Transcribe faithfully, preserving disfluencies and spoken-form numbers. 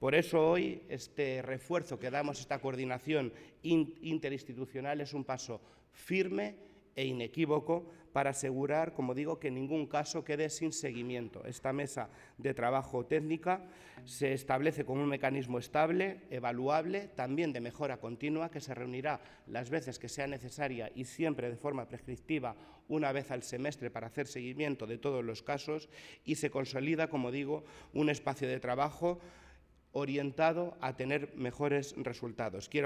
Por eso hoy este refuerzo que damos, esta coordinación interinstitucional, es un paso firme e inequívoco para asegurar, como digo, que ningún caso quede sin seguimiento. Esta mesa de trabajo técnica se establece como un mecanismo estable, evaluable, también de mejora continua, que se reunirá las veces que sea necesaria y siempre de forma prescriptiva una vez al semestre para hacer seguimiento de todos los casos, y se consolida, como digo, un espacio de trabajo orientado a tener mejores resultados. Quiero